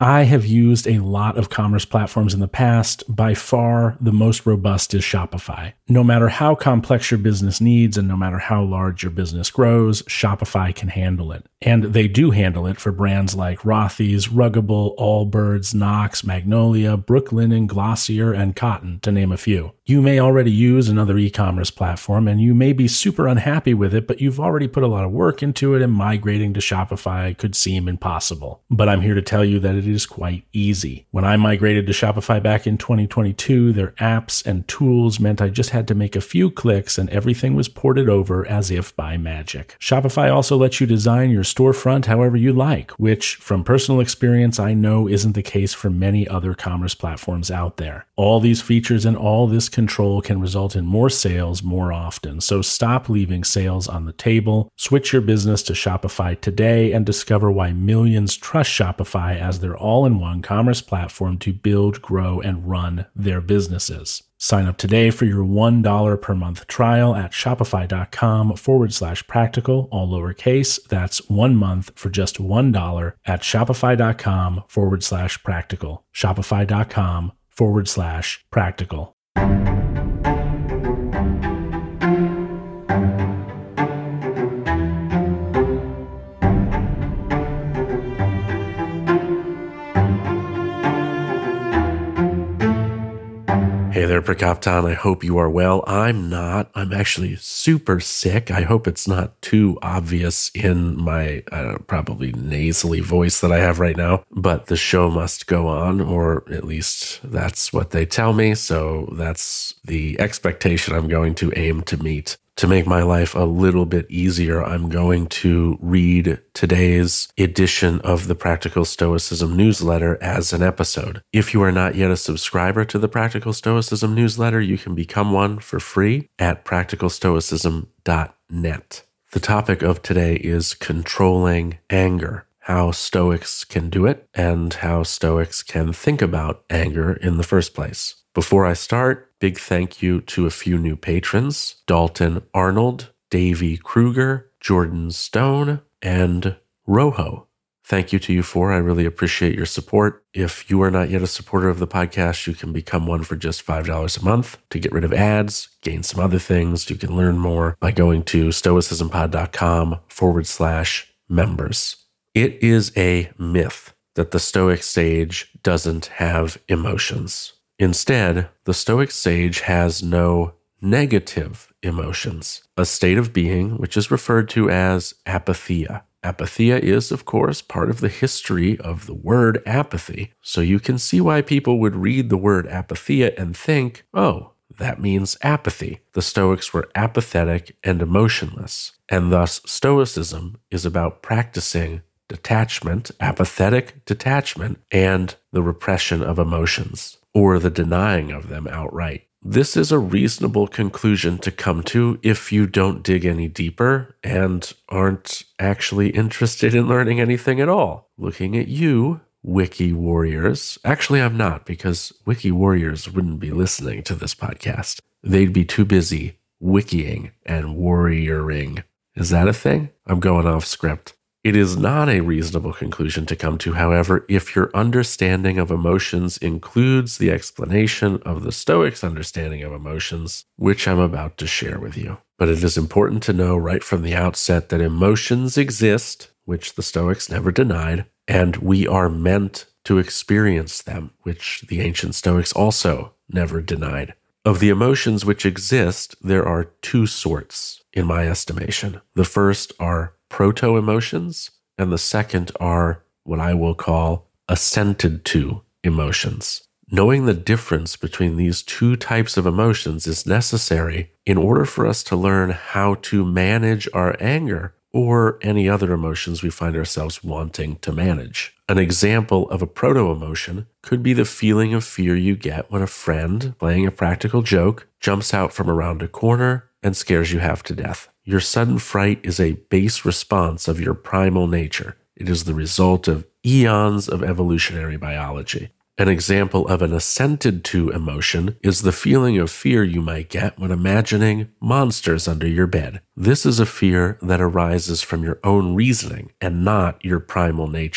I have used a lot of commerce platforms in the past. By far, the most robust is Shopify. No matter how complex your business needs and no matter how large your business grows, Shopify can handle it. And they do handle it for brands like Rothy's, Ruggable, Allbirds, Knox, Magnolia, Brooklinen, Glossier, and Cotton, to name a few. You may already use another e-commerce platform and you may be super unhappy with it, but you've already put a lot of work into it and migrating to Shopify could seem impossible. But I'm here to tell you that it is quite easy. When I migrated to Shopify back in 2022, their apps and tools meant I just had to make a few clicks and everything was ported over as if by magic. Shopify also lets you design your storefront however you like, which from personal experience I know isn't the case for many other commerce platforms out there. All these features and all this control can result in more sales more often. So stop leaving sales on the table. Switch your business to Shopify today and discover why millions trust Shopify as their all-in-one commerce platform to build, grow, and run their businesses. Sign up today for your $1 per month trial at shopify.com/practical, all lowercase. That's 1 month for just $1 at shopify.com/practical. Shopify.com/practical. Hey there, Prakopton. I hope you are well. I'm not. I'm actually super sick. I hope it's not too obvious in my probably nasally voice that I have right now, but the show must go on, or at least that's what they tell me. So that's the expectation I'm going to aim to meet. To make my life a little bit easier, I'm going to read today's edition of the Practical Stoicism newsletter as an episode. If you are not yet a subscriber to the Practical Stoicism newsletter, you can become one for free at practicalstoicism.net. The topic of today is controlling anger, how Stoics can do it, and how Stoics can think about anger in the first place. Before I start, big thank you to a few new patrons: Dalton Arnold, Davey Kruger, Jordan Stone, and Rojo. Thank you to you four. I really appreciate your support. If you are not yet a supporter of the podcast, you can become one for just $5 a month to get rid of ads, gain some other things. You can learn more by going to stoicismpod.com/members. It is a myth that the Stoic sage doesn't have emotions. Instead, the Stoic sage has no negative emotions, a state of being which is referred to as apatheia. Apatheia is, of course, part of the history of the word apathy, so you can see why people would read the word apatheia and think, oh, that means apathy. The Stoics were apathetic and emotionless, and thus Stoicism is about practicing detachment, apathetic detachment, and the repression of emotions, or the denying of them outright. This is a reasonable conclusion to come to if you don't dig any deeper and aren't actually interested in learning anything at all. Looking at you, Wiki Warriors. Actually, I'm not, because Wiki Warriors wouldn't be listening to this podcast. They'd be too busy wikiing and warrioring. Is that a thing? I'm going off script. It is not a reasonable conclusion to come to, however, if your understanding of emotions includes the explanation of the Stoics' understanding of emotions, which I'm about to share with you. But it is important to know right from the outset that emotions exist, which the Stoics never denied, and we are meant to experience them, which the ancient Stoics also never denied. Of the emotions which exist, there are two sorts, in my estimation. The first are proto-emotions, and the second are what I will call assented to emotions. Knowing the difference between these two types of emotions is necessary in order for us to learn how to manage our anger or any other emotions we find ourselves wanting to manage. An example of a proto-emotion could be the feeling of fear you get when a friend, playing a practical joke, jumps out from around a corner and scares you half to death. Your sudden fright is a base response of your primal nature. It is the result of eons of evolutionary biology. An example of an assented to emotion is the feeling of fear you might get when imagining monsters under your bed. This is a fear that arises from your own reasoning and not your primal nature.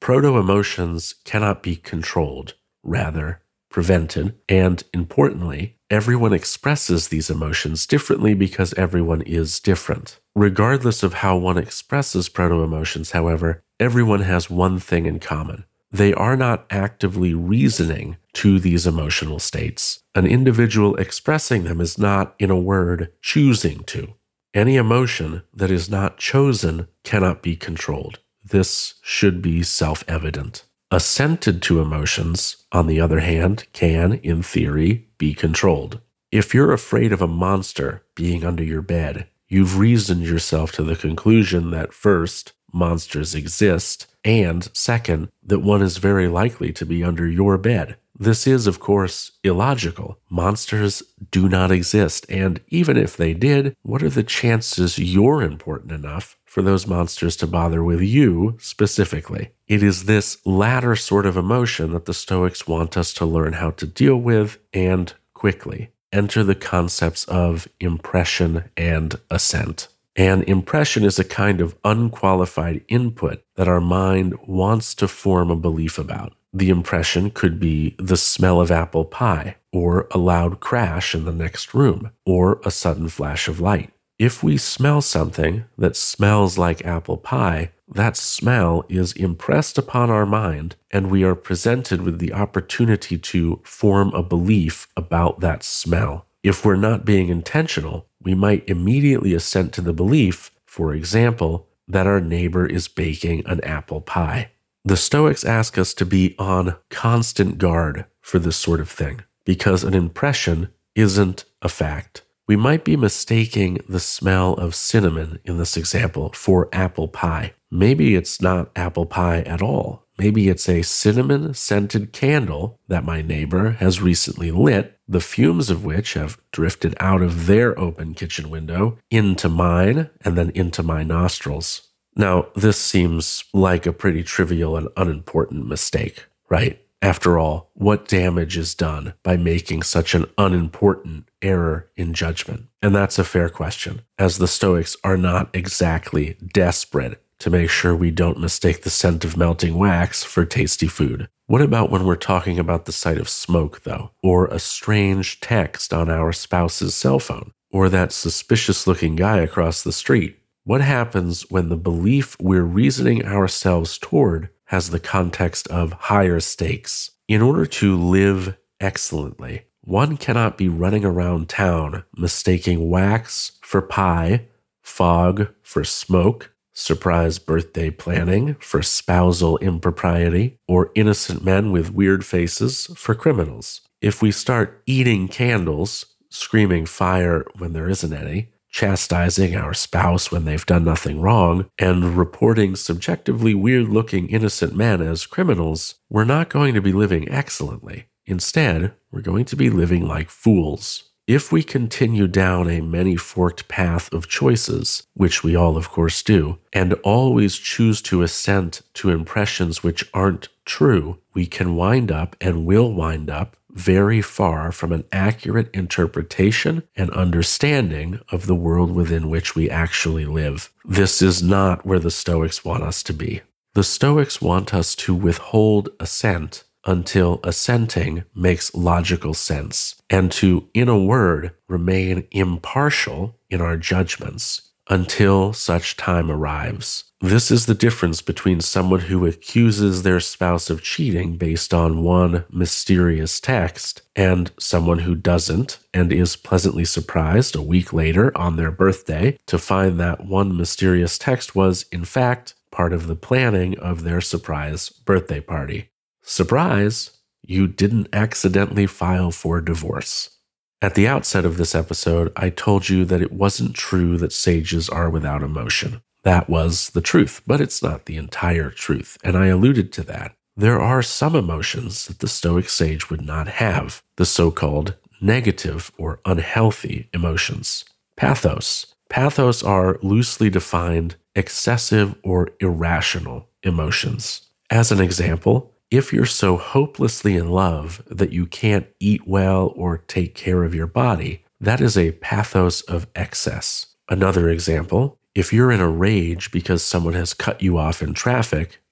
Proto-emotions cannot be controlled, rather prevented, and importantly, everyone expresses these emotions differently because everyone is different. Regardless of how one expresses proto-emotions, however, everyone has one thing in common. They are not actively reasoning to these emotional states. An individual expressing them is not, in a word, choosing to. Any emotion that is not chosen cannot be controlled. This should be self-evident. Assented to emotions, on the other hand, can, in theory, be controlled. If you're afraid of a monster being under your bed, you've reasoned yourself to the conclusion that first, monsters exist, and second, that one is very likely to be under your bed. This is, of course, illogical. Monsters do not exist, and even if they did, what are the chances you're important enough for those monsters to bother with you specifically? It is this latter sort of emotion that the Stoics want us to learn how to deal with, and quickly. Enter the concepts of impression and assent. An impression is a kind of unqualified input that our mind wants to form a belief about. The impression could be the smell of apple pie, or a loud crash in the next room, or a sudden flash of light. If we smell something that smells like apple pie, that smell is impressed upon our mind, and we are presented with the opportunity to form a belief about that smell. If we're not being intentional, we might immediately assent to the belief, for example, that our neighbor is baking an apple pie. The Stoics ask us to be on constant guard for this sort of thing, because an impression isn't a fact. We might be mistaking the smell of cinnamon in this example for apple pie. Maybe it's not apple pie at all. Maybe it's a cinnamon-scented candle that my neighbor has recently lit, the fumes of which have drifted out of their open kitchen window into mine and then into my nostrils. Now, this seems like a pretty trivial and unimportant mistake, right? After all, what damage is done by making such an unimportant error in judgment? And that's a fair question, as the Stoics are not exactly desperate to make sure we don't mistake the scent of melting wax for tasty food. What about when we're talking about the sight of smoke, though, or a strange text on our spouse's cell phone, or that suspicious-looking guy across the street? What happens when the belief we're reasoning ourselves toward has the context of higher stakes? In order to live excellently, one cannot be running around town mistaking wax for pie, fog for smoke, surprise birthday planning for spousal impropriety, or innocent men with weird faces for criminals. If we start eating candles, screaming fire when there isn't any, chastising our spouse when they've done nothing wrong, and reporting subjectively weird-looking innocent men as criminals, we're not going to be living excellently. Instead, we're going to be living like fools. If we continue down a many-forked path of choices, which we all of course do, and always choose to assent to impressions which aren't true, we can wind up and will wind up very far from an accurate interpretation and understanding of the world within which we actually live. This is not where the Stoics want us to be. The Stoics want us to withhold assent until assenting makes logical sense, and to, in a word, remain impartial in our judgments until such time arrives. This is the difference between someone who accuses their spouse of cheating based on one mysterious text and someone who doesn't and is pleasantly surprised a week later on their birthday to find that one mysterious text was, in fact, part of the planning of their surprise birthday party. Surprise! You didn't accidentally file for divorce. At the outset of this episode, I told you that it wasn't true that sages are without emotion. That was the truth, but it's not the entire truth, and I alluded to that. There are some emotions that the Stoic sage would not have, the so-called negative or unhealthy emotions. Pathos. Pathos are loosely defined excessive or irrational emotions. As an example, if you're so hopelessly in love that you can't eat well or take care of your body, that is a pathos of excess. Another example, if you're in a rage because someone has cut you off in traffic,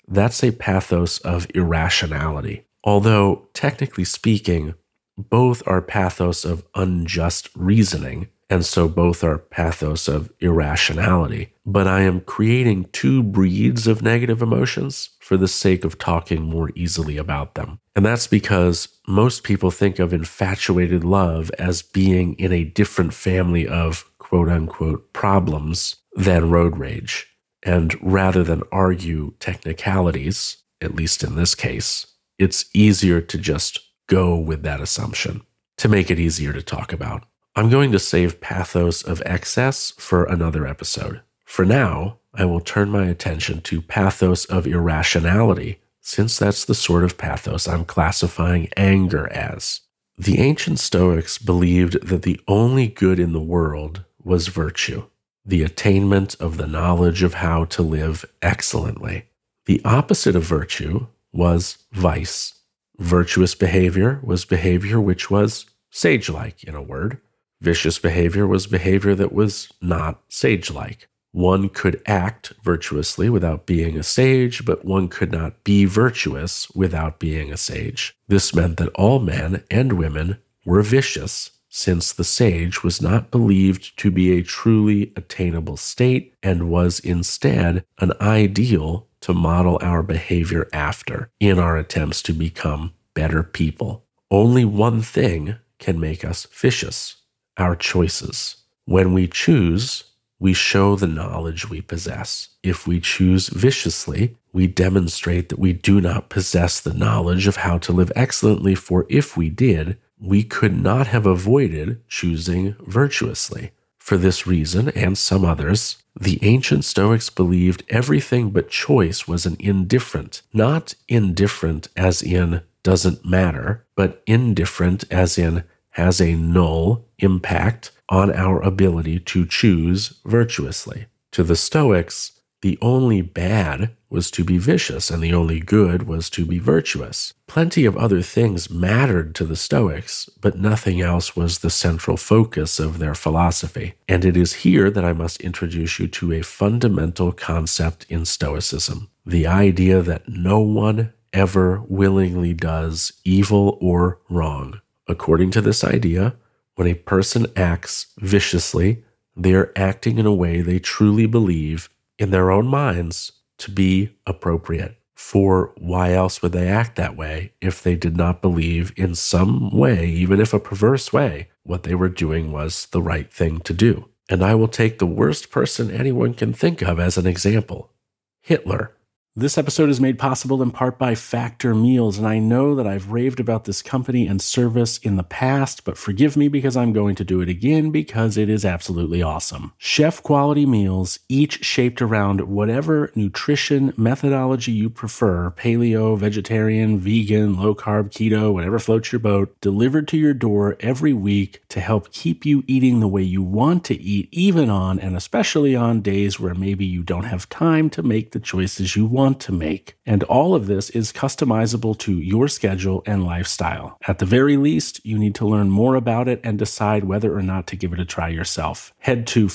That's a pathos of irrationality. Although, technically speaking, both are pathos of unjust reasoning, and so both are pathos of irrationality. But I am creating two breeds of negative emotions for the sake of talking more easily about them. And that's because most people think of infatuated love as being in a different family of quote-unquote problems than road rage. And rather than argue technicalities, at least in this case, it's easier to just go with that assumption to make it easier to talk about. I'm going to save pathos of excess for another episode. For now, I will turn my attention to pathos of irrationality, since that's the sort of pathos I'm classifying anger as. The ancient Stoics believed that the only good in the world was virtue, the attainment of the knowledge of how to live excellently. The opposite of virtue was vice. Virtuous behavior was behavior which was sage-like, in a word. Vicious behavior was behavior that was not sage-like. One could act virtuously without being a sage, but one could not be virtuous without being a sage. This meant that all men and women were vicious, since the sage was not believed to be a truly attainable state and was instead an ideal to model our behavior after in our attempts to become better people. Only one thing can make us vicious: our choices. When we choose, we show the knowledge we possess. If we choose viciously, we demonstrate that we do not possess the knowledge of how to live excellently, for if we did, we could not have avoided choosing virtuously. For this reason, and some others, the ancient Stoics believed everything but choice was an indifferent, not indifferent as in doesn't matter, but indifferent as in has a null impact on our ability to choose virtuously. To the Stoics, the only bad was to be vicious, and the only good was to be virtuous. Plenty of other things mattered to the Stoics, but nothing else was the central focus of their philosophy. And it is here that I must introduce you to a fundamental concept in Stoicism: the idea that no one ever willingly does evil or wrong. According to this idea, when a person acts viciously, they are acting in a way they truly believe in their own minds to be appropriate. For why else would they act that way if they did not believe in some way, even if a perverse way, what they were doing was the right thing to do? And I will take the worst person anyone can think of as an example: Hitler. This episode is made possible in part by Factor Meals, and I know that I've raved about this company and service in the past, but forgive me because I'm going to do it again because it is absolutely awesome. Chef-quality meals, each shaped around whatever nutrition methodology you prefer: paleo, vegetarian, vegan, low-carb, keto, whatever floats your boat, delivered to your door every week to help keep you eating the way you want to eat, even on and especially on days where maybe you don't have time to make the choices you want to make. And all of this is customizable to your schedule and lifestyle. At the very least, you need to learn more about it and decide whether or not to give it a try yourself. Head to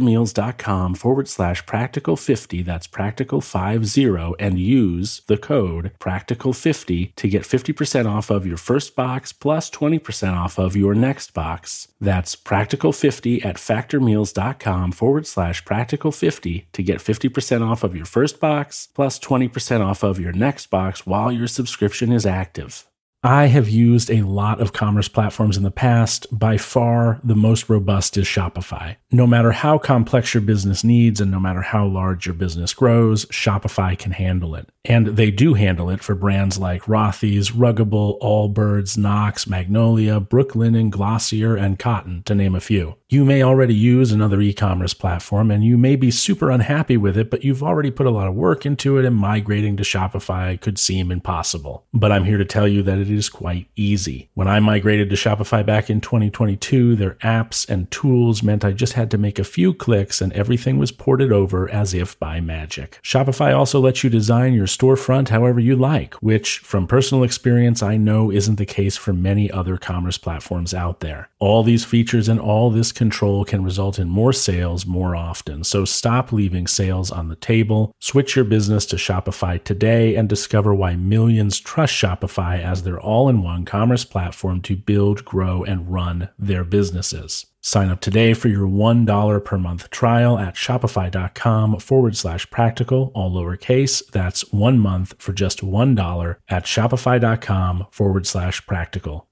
factormeals.com/practical50, that's practical50, and use the code practical50 to get 50% off of your first box plus 20% off of your next box. That's practical50 at factormeals.com/practical50 to get 50% off of your first box plus 20% off of your next box while your subscription is active. I have used a lot of commerce platforms in the past. By far, the most robust is Shopify. No matter how complex your business needs and no matter how large your business grows, Shopify can handle it. And they do handle it for brands like Rothy's, Ruggable, Allbirds, Knox, Magnolia, Brooklinen, Glossier, and Cotton, to name a few. You may already use another e-commerce platform and you may be super unhappy with it, but you've already put a lot of work into it and migrating to Shopify could seem impossible. But I'm here to tell you that it is quite easy. When I migrated to Shopify back in 2022, their apps and tools meant I just had to make a few clicks and everything was ported over as if by magic. Shopify also lets you design your storefront however you like, which from personal experience I know isn't the case for many other commerce platforms out there. All these features and all this control can result in more sales more often. So stop leaving sales on the table. Switch your business to Shopify today and discover why millions trust Shopify as their all-in-one commerce platform to build, grow, and run their businesses. Sign up today for your $1 per month trial at shopify.com/practical, all lowercase. That's 1 month for just $1 at shopify.com/practical.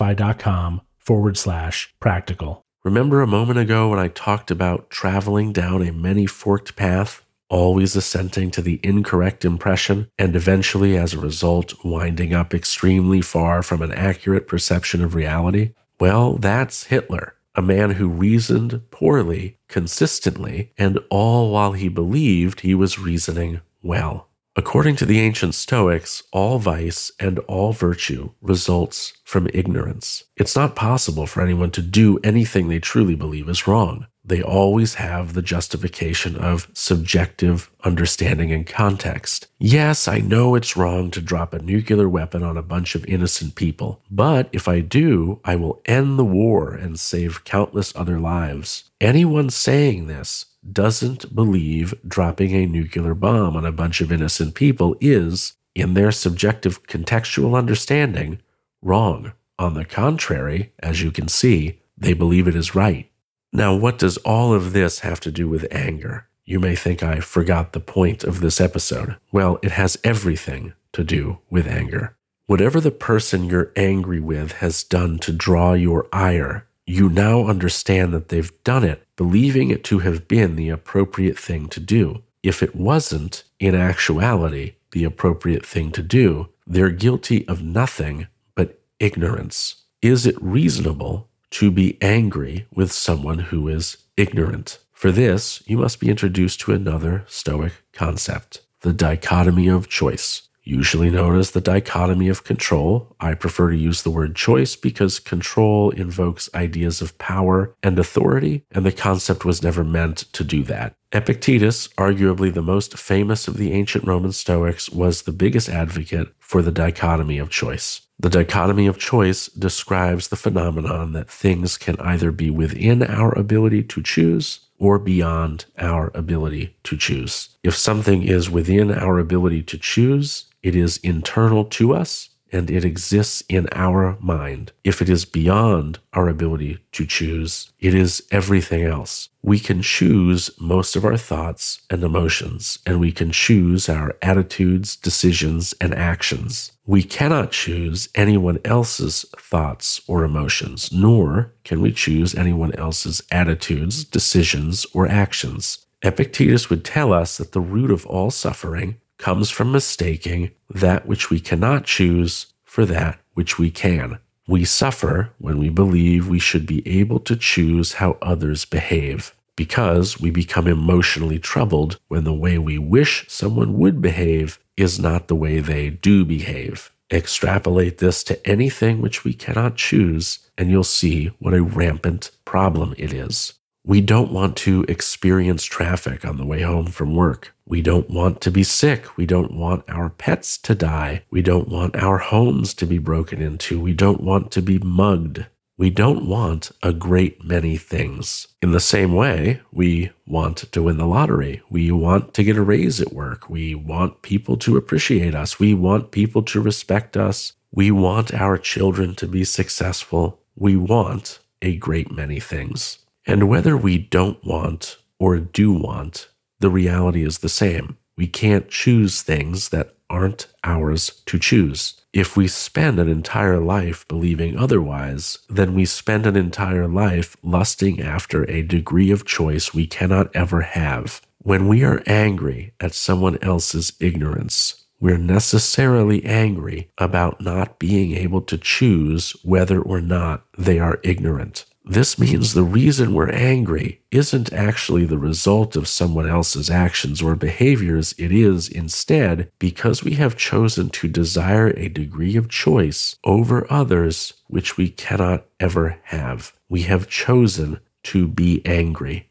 Shopify.com/practical. Remember a moment ago when I talked about traveling down a many-forked path, always assenting to the incorrect impression, and eventually, as a result, winding up extremely far from an accurate perception of reality? Well, that's Hitler. A man who reasoned poorly, consistently, and all while he believed he was reasoning well. According to the ancient Stoics, all vice and all virtue results from ignorance. It's not possible for anyone to do anything they truly believe is wrong. They always have the justification of subjective understanding and context. Yes, I know it's wrong to drop a nuclear weapon on a bunch of innocent people, but if I do, I will end the war and save countless other lives. Anyone saying this doesn't believe dropping a nuclear bomb on a bunch of innocent people is, in their subjective contextual understanding, wrong. On the contrary, as you can see, they believe it is right. Now, what does all of this have to do with anger? You may think I forgot the point of this episode. Well, it has everything to do with anger. Whatever the person you're angry with has done to draw your ire, you now understand that they've done it, believing it to have been the appropriate thing to do. If it wasn't, in actuality, the appropriate thing to do, they're guilty of nothing but ignorance. Is it reasonable to be angry with someone who is ignorant? For this, you must be introduced to another Stoic concept, the dichotomy of choice, usually known as the dichotomy of control. I prefer to use the word choice because control invokes ideas of power and authority, and the concept was never meant to do that. Epictetus, arguably the most famous of the ancient Roman Stoics, was the biggest advocate for the dichotomy of choice. The dichotomy of choice describes the phenomenon that things can either be within our ability to choose or beyond our ability to choose. If something is within our ability to choose, it is internal to us and it exists in our mind. If it is beyond our ability to choose, it is everything else. We can choose most of our thoughts and emotions, and we can choose our attitudes, decisions, and actions. We cannot choose anyone else's thoughts or emotions, nor can we choose anyone else's attitudes, decisions, or actions. Epictetus would tell us that the root of all suffering comes from mistaking that which we cannot choose for that which we can. We suffer when we believe we should be able to choose how others behave, because we become emotionally troubled when the way we wish someone would behave is not the way they do behave. Extrapolate this to anything which we cannot choose, and you'll see what a rampant problem it is. We don't want to experience traffic on the way home from work. We don't want to be sick. We don't want our pets to die. We don't want our homes to be broken into. We don't want to be mugged. We don't want a great many things. In the same way, we want to win the lottery. We want to get a raise at work. We want people to appreciate us. We want people to respect us. We want our children to be successful. We want a great many things. And whether we don't want or do want, the reality is the same. We can't choose things that aren't ours to choose. If we spend an entire life believing otherwise, then we spend an entire life lusting after a degree of choice we cannot ever have. When we are angry at someone else's ignorance, we're necessarily angry about not being able to choose whether or not they are ignorant. This means the reason we're angry isn't actually the result of someone else's actions or behaviors. It is instead because we have chosen to desire a degree of choice over others which we cannot ever have. We have chosen to be angry.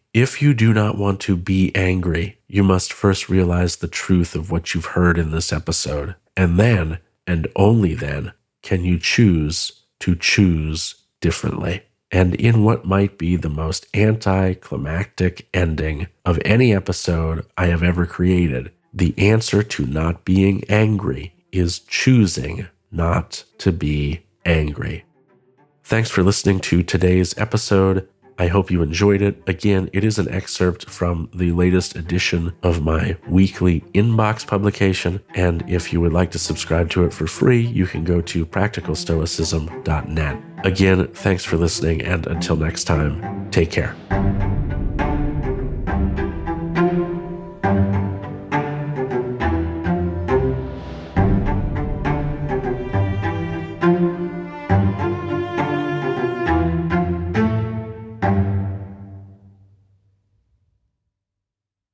If you do not want to be angry, you must first realize the truth of what you've heard in this episode. And then, and only then, can you choose to choose differently. And in what might be the most anticlimactic ending of any episode I have ever created, the answer to not being angry is choosing not to be angry. Thanks for listening to today's episode. I hope you enjoyed it. Again, it is an excerpt from the latest edition of my weekly inbox publication. And if you would like to subscribe to it for free, you can go to practicalstoicism.net. Again, thanks for listening. And until next time, take care.